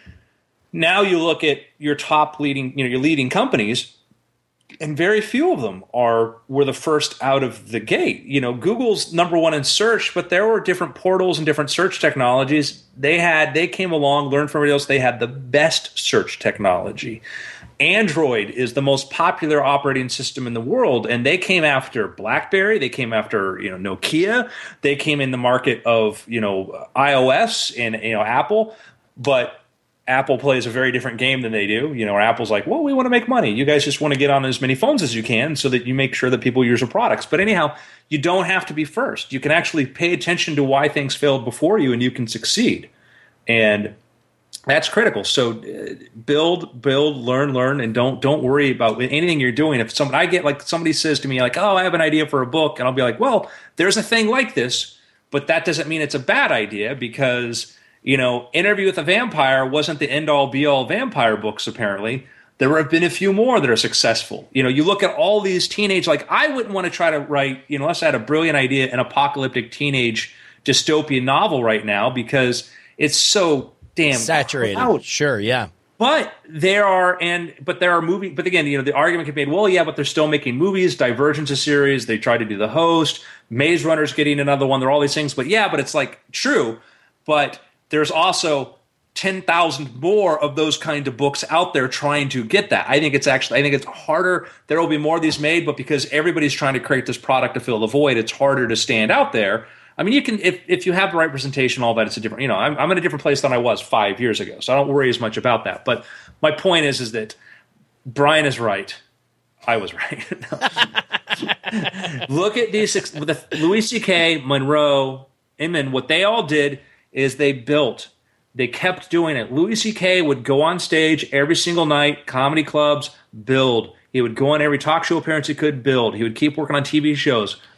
Now you look at your top leading, you know, your leading companies, and very few of them are were the first out of the gate. You know, Google's number one in search, but there were different portals and different search technologies. They had they came along, learned from everybody else. They had the best search technology. Android is the most popular operating system in the world, and they came after BlackBerry. They came after you know Nokia. They came in the market of you know iOS and you know Apple, but Apple plays a very different game than they do. You know, Apple's like, well, we want to make money. You guys just want to get on as many phones as you can so that you make sure that people use your products. But anyhow, you don't have to be first. You can actually pay attention to why things failed before you, and you can succeed. And that's critical. So uh, build, build, learn, learn, and don't don't worry about anything you're doing. If someone I get like somebody says to me like, oh, I have an idea for a book, and I'll be like, well, there's a thing like this, but that doesn't mean it's a bad idea because you know, Interview with a Vampire wasn't the end-all, be-all vampire books, apparently. There have been a few more that are successful. You know, you look at all these teenage, like, I wouldn't want to try to write, you know, unless I had a brilliant idea, an apocalyptic teenage dystopian novel right now because it's so damn saturated. Crowded. Sure, yeah. But there are, and but there are movies, but again, you know, the argument can be made, well, yeah, but they're still making movies, Divergence a series, they tried to do The Host, Maze Runner's getting another one, there are all these things, but yeah, but it's like, true, but there's also ten thousand more of those kind of books out there trying to get that. I think it's actually, I think it's harder. There will be more of these made, but because everybody's trying to create this product to fill the void, it's harder to stand out there. I mean, you can, if, if you have the right representation, all that, it's a different, you know, I'm, I'm in a different place than I was five years ago, so I don't worry as much about that. But my point is, is that Brian is right. I was right. Look at these, the Louis C K, Monroe, Inman, what they all did is they built. They kept doing it. Louis C K would go on stage every single night, comedy clubs, build. He would go on every talk show appearance he could, build. He would keep working on T V shows,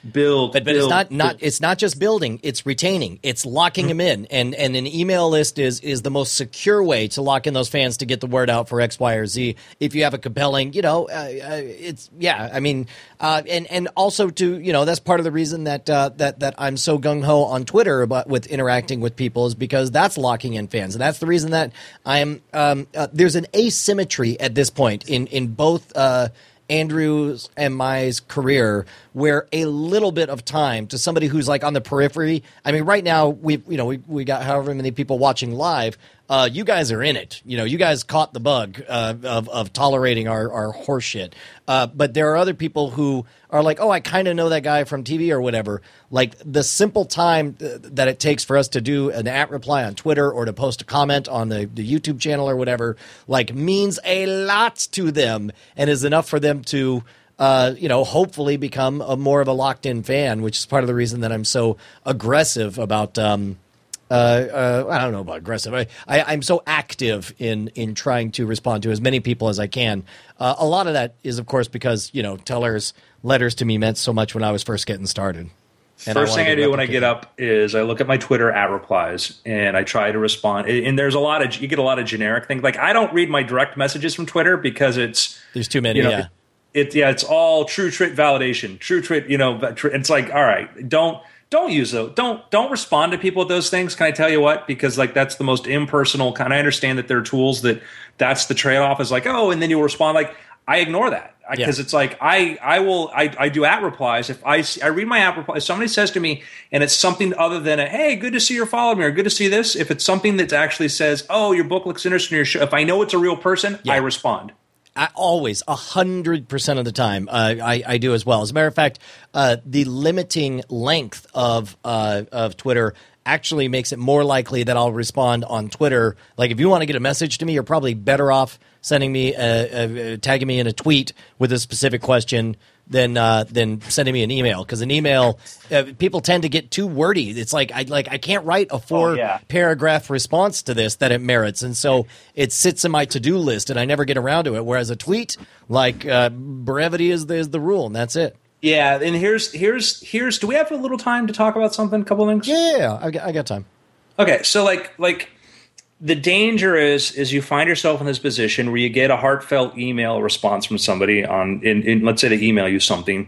build, but but build, it's not not build. it's not just building, it's retaining, it's locking Mm-hmm. them in, and and an email list is is the most secure way to lock in those fans to get the word out for X, Y, or Z. If you have a compelling, you know, uh, uh, it's yeah, I mean, uh, and and also to you know that's part of the reason that uh, that that I'm so gung ho on Twitter about with interacting with people is because that's locking in fans, and that's the reason that I'm um, uh, there's an asymmetry at this point in in both. Uh, Andrew's and my career, where a little bit of time to somebody who's like on the periphery. I mean, right now we, you know, we we got however many people watching live. Uh, you guys are in it. You know, you guys caught the bug uh, of of tolerating our our horse shit. Uh, but there are other people who are like, oh, I kind of know that guy from T V or whatever. Like the simple time th- that it takes for us to do an at reply on Twitter or to post a comment on the, the YouTube channel or whatever, like means a lot to them and is enough for them to, uh, you know, hopefully become a more of a locked in fan, which is part of the reason that I'm so aggressive about. Um, Uh, uh, I don't know about aggressive. I, I, I'm so active in in trying to respond to as many people as I can. Uh, a lot of that is, of course, because you know Teller's letters to me meant so much when I was first getting started. And First I thing I wanted to do when I replicate get up is I look at my Twitter at replies and I try to respond. And there's a lot of you get a lot of generic things. Like I don't read my direct messages from Twitter because it's There's too many. You know, yeah. It, it yeah, it's all true tweet validation, true tweet. You know, it's like all right, don't. Don't use those. Don't don't respond to people with those things. Can I tell you what? Because like that's the most impersonal kind. I understand that there are tools that that's the trade off is like oh, and then you'll respond. Like I ignore that because Yeah. it's like I I will I, I do at replies. If I see, I read my at reply, if somebody says to me and it's something other than a hey, good to see you're following me or good to see this. If it's something that actually says oh, your book looks interesting, your show. If I know it's a real person, Yeah. I respond. I always, a hundred percent of the time, uh, I, I do as well. As a matter of fact, uh, the limiting length of uh, of Twitter actually makes it more likely that I'll respond on Twitter. Like, if you want to get a message to me, you're probably better off sending me, a, a, tagging me in a tweet with a specific question than uh, than sending me an email. Because an email, uh, people tend to get too wordy. It's like I like I can't write a four Oh, yeah. paragraph response to this that it merits, and so it sits in my to do list, and I never get around to it. Whereas a tweet, like uh, brevity is the, is the rule, and that's it. Yeah, and here's here's here's. Do we have a little time to talk about something? A couple things. Yeah, yeah, yeah. I, got, I got time. Okay, so like like the danger is is you find yourself in this position where you get a heartfelt email response from somebody on in, in let's say they email you something.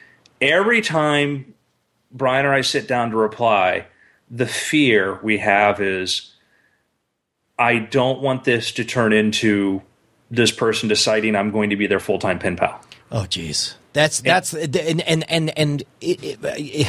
Every time Brian or I sit down to reply, the fear we have is I don't want this to turn into this person deciding I'm going to be their full-time pen pal. Oh, geez, that's that's and and and and it, it, it,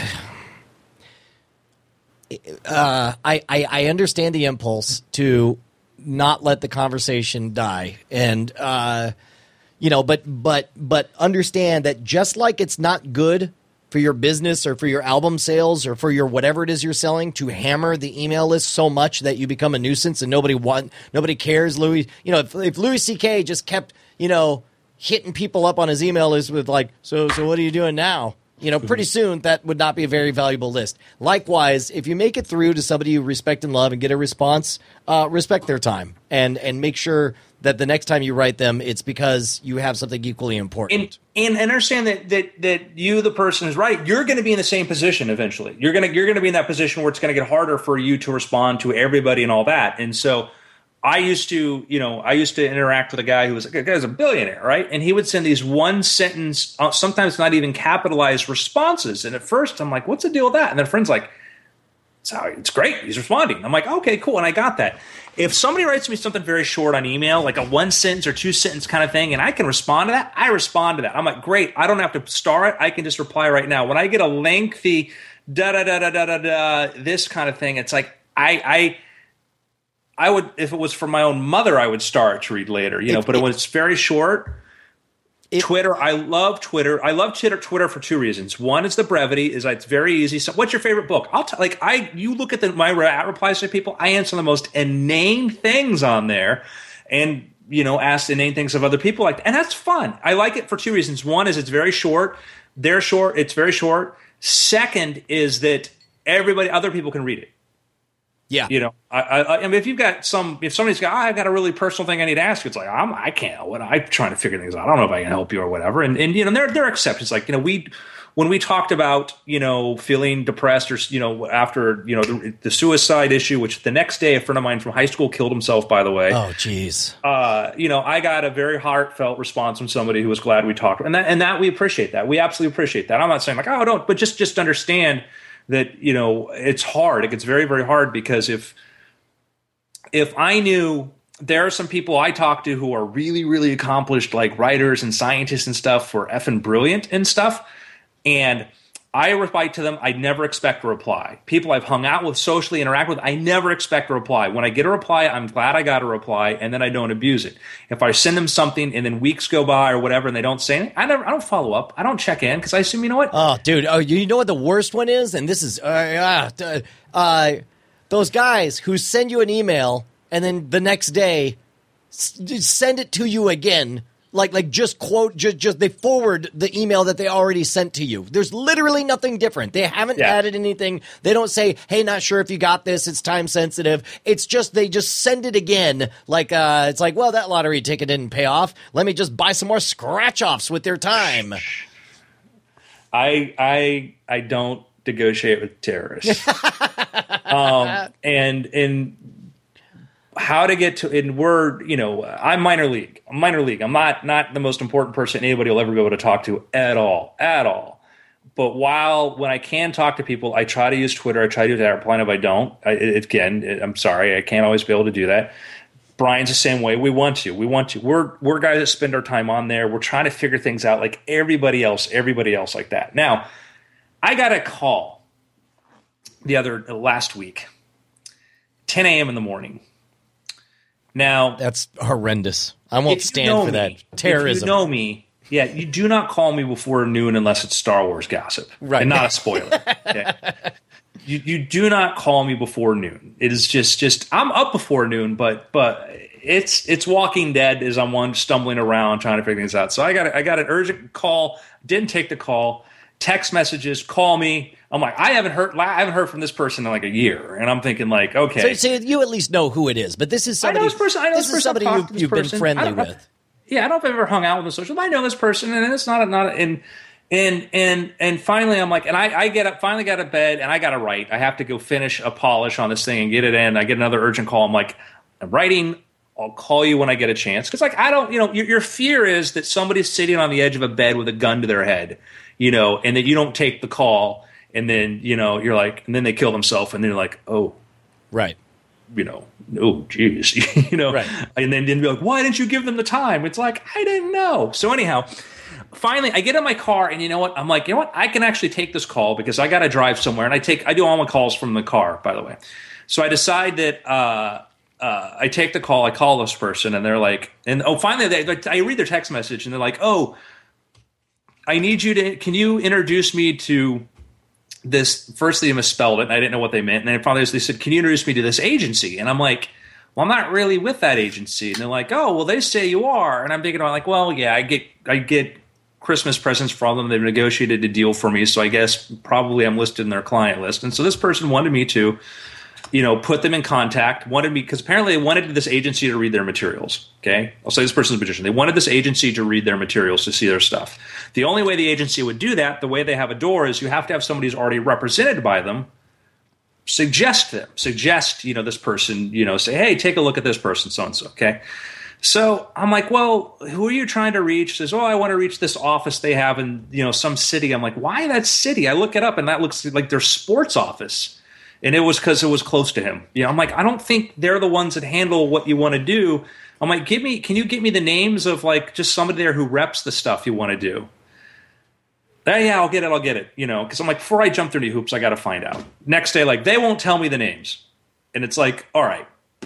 uh, I, I I understand the impulse to not let the conversation die, and uh, you know, but but but understand that just like it's not good for your business or for your album sales or for your whatever it is you're selling to hammer the email list so much that you become a nuisance and nobody want nobody cares. Louis, you know, if, if Louis C K just kept you know hitting people up on his email list with like, so so what are you doing now? You know, pretty soon that would not be a very valuable list. Likewise, if you make it through to somebody you respect and love and get a response, uh, respect their time and and make sure that the next time you write them, it's because you have something equally important. And, and understand that that that you, the person who's right, you're going to be in the same position eventually. You're gonna you're going to be in that position where it's going to get harder for you to respond to everybody and all that. And so I used to, you know, I used to interact with a guy who was like, a guy's a billionaire, right? And he would send these one sentence, uh, sometimes not even capitalized responses. And at first I'm like, what's the deal with that? And then a friend's like, it's, it's great. He's responding. I'm like, okay, cool. And I got that. If somebody writes me something very short on email, like a one sentence or two sentence kind of thing, and I can respond to that, I respond to that. I'm like, great. I don't have to star it. I can just reply right now. When I get a lengthy da da da da da da da this kind of thing, it's like I I I would, if it was for my own mother, I would star it to read later, you know. If, but if, when it's very short, if, Twitter. I love Twitter. I love Twitter. Twitter for two reasons. One is the brevity. Is it's very easy. So, what's your favorite book? I'll t- like I. You look at the my at replies to people. I answer the most inane things on there, and you know, ask inane things of other people. Like, and that's fun. I like it for two reasons. One is it's very short. They're short. It's very short. Second is that everybody, other people can read it. Yeah. You know, I, I, I mean, if you've got some, if somebody's got, oh, I've got a really personal thing I need to ask you, it's like, I'm, I can't, what, I'm trying to figure things out. I don't know if I can help you or whatever. And, and you know, there, there are exceptions. Like, you know, we, when we talked about, you know, feeling depressed or, you know, after, you know, the, the suicide issue, which the next day a friend of mine from high school killed himself, by the way. Oh, geez. Uh, you know, I got a very heartfelt response from somebody who was glad we talked. And that, and that we appreciate that. We absolutely appreciate that. I'm not saying like, oh, don't, but just, just understand that, you know, it's hard. It gets very, very hard because if, if I knew there are some people I talk to who are really, really accomplished, like writers and scientists and stuff, who are effing brilliant and stuff, and I reply to them, I never expect a reply. People I've hung out with, socially interact with, I never expect a reply. When I get a reply, I'm glad I got a reply, and then I don't abuse it. If I send them something and then weeks go by or whatever, and they don't say anything, I never, I don't follow up. I don't check in because I assume, you know what? Oh, dude, oh, you know what the worst one is? And this is uh, uh, uh, those guys who send you an email and then the next day s- send it to you again. Like, like just quote, just, just they forward the email that they already sent to you. There's literally nothing different. They haven't yeah. added anything. They don't say, "Hey, not sure if you got this. It's time sensitive." It's just they just send it again. Like, uh, it's like, well, that lottery ticket didn't pay off. Let me just buy some more scratch offs with their time. I, I, I don't negotiate with terrorists. um, and and. How to get to, and we're, you know, I'm minor league. I'm minor league. I'm not not the most important person anybody will ever be able to talk to at all, at all. But while when I can talk to people, I try to use Twitter. I try to do that. Point if I don't, I, again, I'm sorry, I can't always be able to do that. Brian's the same way. We want to. We want to. We're we're guys that spend our time on there. We're trying to figure things out like everybody else. Everybody else like that. Now, I got a call the other last week, ten a.m. in the morning. Now that's horrendous. I won't stand for me, that terrorism. If you know me, yeah, you do not call me before noon unless it's Star Wars gossip, right? And not a spoiler. Okay? you you do not call me before noon. It is just just I'm up before noon, but but it's it's Walking Dead as I'm one stumbling around trying to figure things out. So I got I got an urgent call. Didn't take the call. Text messages, call me. I'm like, I haven't heard, I haven't heard from this person in like a year, and I'm thinking like, okay, so, so you at least know who it is, but this is somebody. I know this person. I know this, this is person. somebody you, you've person. been friendly with. Yeah, I don't know if I've ever hung out with a social, but I know this person, and it's not a, not a, and and and and finally, I'm like, and I, I get up, finally got to bed, and I got to write. I have to go finish a polish on this thing and get it in. I get another urgent call. I'm like, I'm writing. I'll call you when I get a chance. Because like I don't, you know, your, your fear is that somebody's sitting on the edge of a bed with a gun to their head, you know, and that you don't take the call. And then, you know, you're like, and then they kill themselves, and then you're like, oh, right. You know, oh, geez, you know, right. And then then be like, why didn't you give them the time? It's like, I didn't know. So anyhow, finally I get in my car, and you know what? I'm like, you know what? I can actually take this call because I got to drive somewhere, and I take, I do all my calls from the car, by the way. So I decide that, uh, uh, I take the call, I call this person, and they're like, and oh, finally they, I read their text message, and they're like, oh, I need you to, can you introduce me to this? First they misspelled it, and I didn't know what they meant. And then finally they said, can you introduce me to this agency? And I'm like, well, I'm not really with that agency. And they're like, oh, well, they say you are. And I'm thinking, I'm like, well, yeah, I get I get Christmas presents from them. They've negotiated a deal for me. So I guess probably I'm listed in their client list. And so this person wanted me to, you know, put them in contact, wanted me, because apparently they wanted this agency to read their materials. Okay. I'll say this person's position. They wanted this agency to read their materials, to see their stuff. The only way the agency would do that, the way they have a door, is you have to have somebody who's already represented by them suggest them, suggest, you know, this person, you know, say, hey, take a look at this person, so-and-so. Okay. So I'm like, well, who are you trying to reach? She says, oh, I want to reach this office they have in, you know, some city. I'm like, why that city? I look it up, and that looks like their sports office. And it was because it was close to him. You know, I'm like, I don't think they're the ones that handle what you want to do. I'm like, give me, can you give me the names of like just somebody there who reps the stuff you want to do? Uh, yeah, I'll get it. I'll get it. You know, because I'm like, before I jump through any hoops, I got to find out. Next day, like, they won't tell me the names. And it's like, all right.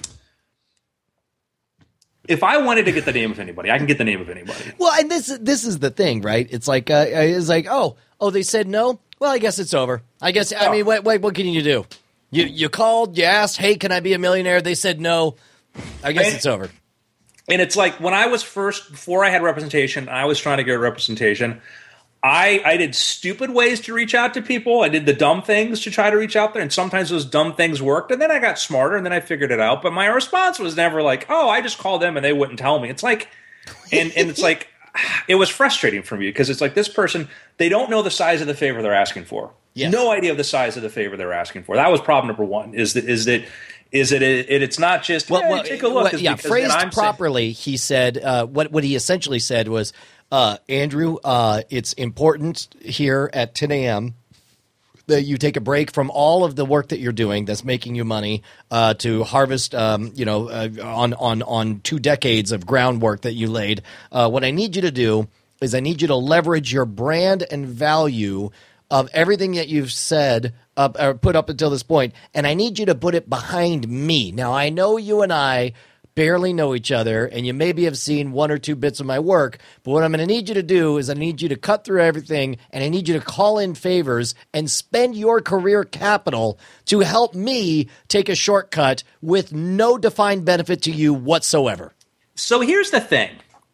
If I wanted to get the name of anybody, I can get the name of anybody. Well, and this this is the thing, right? It's like, uh, it's like, oh, oh, they said no? Well, I guess it's over. I guess, I mean, what, what, what can you do? You you called, you asked, hey, can I be a millionaire? They said no. I guess and, it's over. And it's like when I was first, before I had representation, I was trying to get representation. I, I did stupid ways to reach out to people. I did the dumb things to try to reach out there, and sometimes those dumb things worked, and then I got smarter, and then I figured it out. But my response was never like, oh, I just called them and they wouldn't tell me. It's like, and, and it's like, it was frustrating for me because it's like this person, they don't know the size of the favor they're asking for. Yes. No idea of the size of the favor they're asking for. That was problem number one, is that, is that, is it, it it's not just, well, hey, well, take a look. Well, yeah, phrased properly, saying, he said, uh, what, what he essentially said was, Uh, Andrew, uh, it's important here at ten a.m. that you take a break from all of the work that you're doing that's making you money uh, to harvest, um, you know, uh, on, on, on two decades of groundwork that you laid. Uh, what I need you to do is I need you to leverage your brand and value of everything that you've said up, or put up until this point, and I need you to put it behind me. Now, I know you and I barely know each other, and you maybe have seen one or two bits of my work, but what I'm going to need you to do is I need you to cut through everything, and I need you to call in favors and spend your career capital to help me take a shortcut with no defined benefit to you whatsoever. So here's the thing.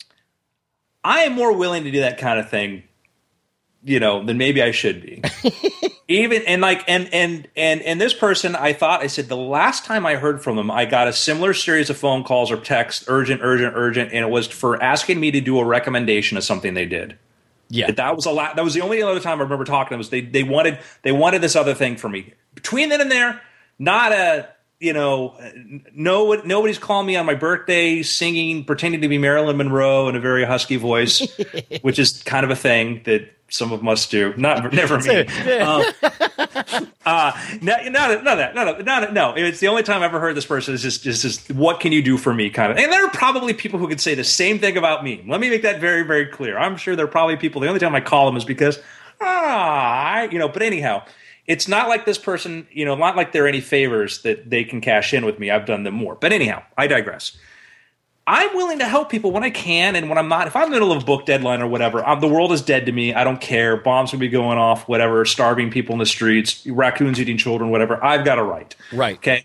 I am more willing to do that kind of thing, you know, than maybe I should be. Even and like and and and and this person, I thought I said the last time I heard from them, I got a similar series of phone calls or texts, urgent, urgent, urgent, and it was for asking me to do a recommendation of something they did. Yeah, that was a lot. That was the only other time I remember talking to them. Was they they wanted they wanted this other thing from me. Between then and there, not a you know, no nobody's calling me on my birthday singing, pretending to be Marilyn Monroe in a very husky voice, which is kind of a thing that some of us do. Not never me. um, uh, no, no, no, no, no, no, no. It's the only time I've ever heard this person is just, just, just, what can you do for me, kind of. And there are probably people who could say the same thing about me. Let me make that very, very clear. I'm sure there are probably people. The only time I call them is because, ah, I, you know. But anyhow, it's not like this person, you know, not like there are any favors that they can cash in with me. I've done them more. But anyhow, I digress. I'm willing to help people when I can, and when I'm not. If I'm in the middle of a book deadline or whatever, I'm, the world is dead to me. I don't care. Bombs will be going off, whatever, starving people in the streets, raccoons eating children, whatever. I've got a right. Right. Okay.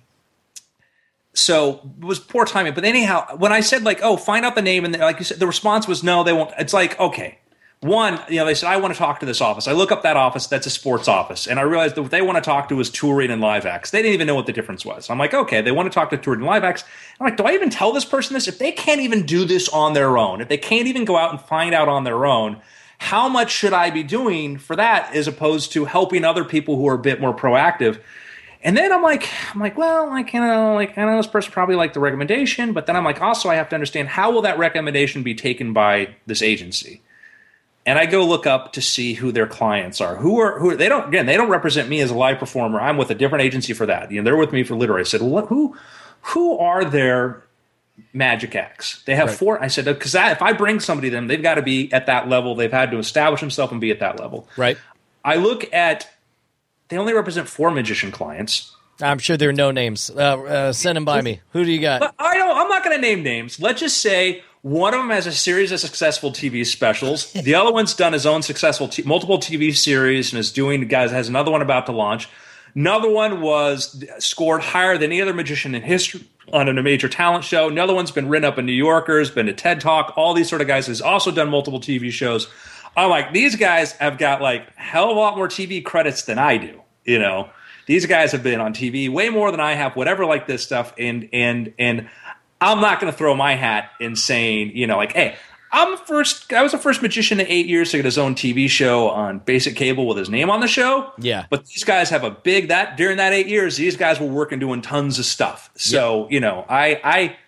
So it was poor timing. But anyhow, when I said, like, oh, find out the name, and the, like you said, the response was no, they won't. It's like, okay. One, you know, they said, I want to talk to this office. I look up that office. That's a sports office. And I realized that what they want to talk to is touring and live acts. They didn't even know what the difference was. I'm like, okay, they want to talk to touring and live acts. I'm like, do I even tell this person this? If they can't even do this on their own, if they can't even go out and find out on their own, how much should I be doing for that as opposed to helping other people who are a bit more proactive? And then I'm like, I'm like, well, I kind of like, I know this person probably liked the recommendation, but then I'm like, also I have to understand, how will that recommendation be taken by this agency? And I go look up to see who their clients are. Who are who? They don't again. They don't represent me as a live performer. I'm with a different agency for that. You know, they're with me for literary. I said, well, who who are their magic acts? They have right. four. I said, because if I bring somebody to them, they've got to be at that level. They've had to establish themselves and be at that level. Right. I look at. They only represent four magician clients. I'm sure there are no names. Uh, uh, send them by me. Who do you got? But I don't. I'm not going to name names. Let's just say. One of them has a series of successful T V specials. The other one's done his own successful t- multiple T V series and is doing. Guys has another one about to launch. Another one was scored higher than any other magician in history on a major talent show. Another one's been written up in New Yorkers, been to TED Talk. All these sort of guys has also done multiple T V shows. I'm like, these guys have got like a hell of a lot more T V credits than I do. You know, these guys have been on T V way more than I have. Whatever, like this stuff, and and and. I'm not going to throw my hat in saying, you know, like, hey, I'm the first. I was the first magician in eight years to get his own T V show on basic cable with his name on the show. Yeah. But these guys have a big that during that eight years, these guys were working doing tons of stuff. So yeah. you know, I, I,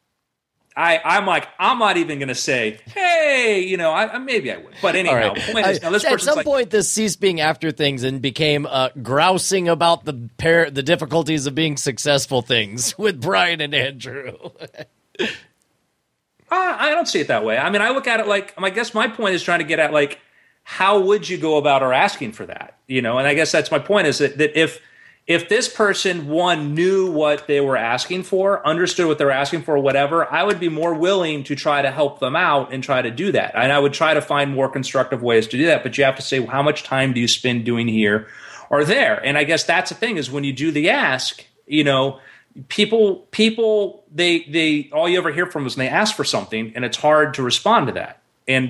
I, I'm like, I'm not even going to say, hey, you know, I, maybe I would. But anyhow, right. point is, now this at some like, point, this ceased being after things and became uh, grousing about the pair, the difficulties of being successful things with Brian and Andrew. uh, I don't see it that way. I mean, I look at it like, I guess my point is trying to get at like, how would you go about or asking for that? You know, and I guess that's my point is that, that if, If this person, one, knew what they were asking for, understood what they were asking for, whatever, I would be more willing to try to help them out and try to do that. And I would try to find more constructive ways to do that. But you have to say, well, how much time do you spend doing here or there? And I guess that's the thing is when you do the ask, you know, people, people, they, they, all you ever hear from is when they ask for something, and it's hard to respond to that. And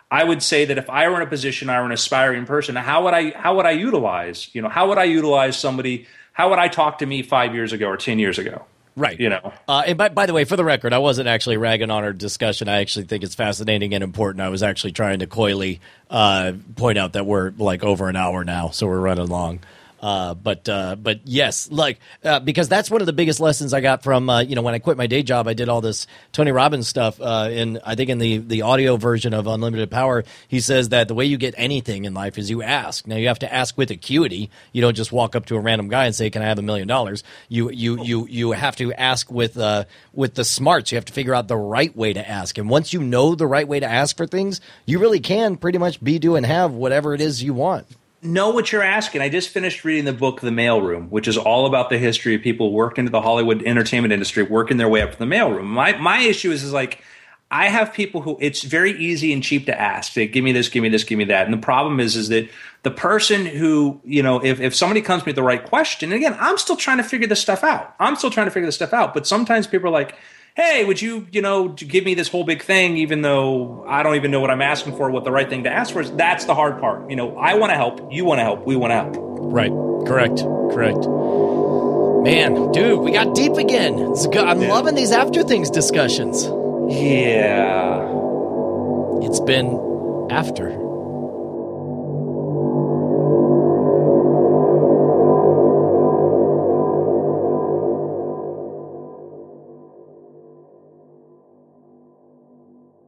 I would say that if I were in a position, I were an aspiring person, how would I how would I utilize, you know, how would I utilize somebody, how would I talk to me five years ago or ten years ago? Right. You know. Uh, and by, by the way, for the record, I wasn't actually ragging on our discussion. I actually think it's fascinating and important. I was actually trying to coyly uh, point out that we're like over an hour now, so we're running long. Uh, but uh, but yes, like uh, because that's one of the biggest lessons I got from uh, you know, when I quit my day job. I did all this Tony Robbins stuff. Uh, in I think in the the audio version of Unlimited Power, he says that the way you get anything in life is you ask. Now you have to ask with acuity. You don't just walk up to a random guy and say, "Can I have a million dollars?" You you you you have to ask with uh, with the smarts. You have to figure out the right way to ask. And once you know the right way to ask for things, you really can pretty much be, do, and have whatever it is you want. Know what you're asking. I just finished reading the book The Mailroom, which is all about the history of people working into the Hollywood entertainment industry, working their way up to the mailroom. My my issue is, is like, I have people who it's very easy and cheap to ask. They give me this, give me this, give me that. And the problem is, is that the person who, you know, if, if somebody comes to me with the right question, and again, I'm still trying to figure this stuff out. I'm still trying to figure this stuff out. But sometimes people are like, hey, would you, you know, give me this whole big thing, even though I don't even know what I'm asking for, what the right thing to ask for is? That's the hard part. You know, I want to help. You want to help. We want to help. Right. Correct. Correct. Man, dude, we got deep again. It's good. I'm yeah. loving these After Things discussions. Yeah. It's been after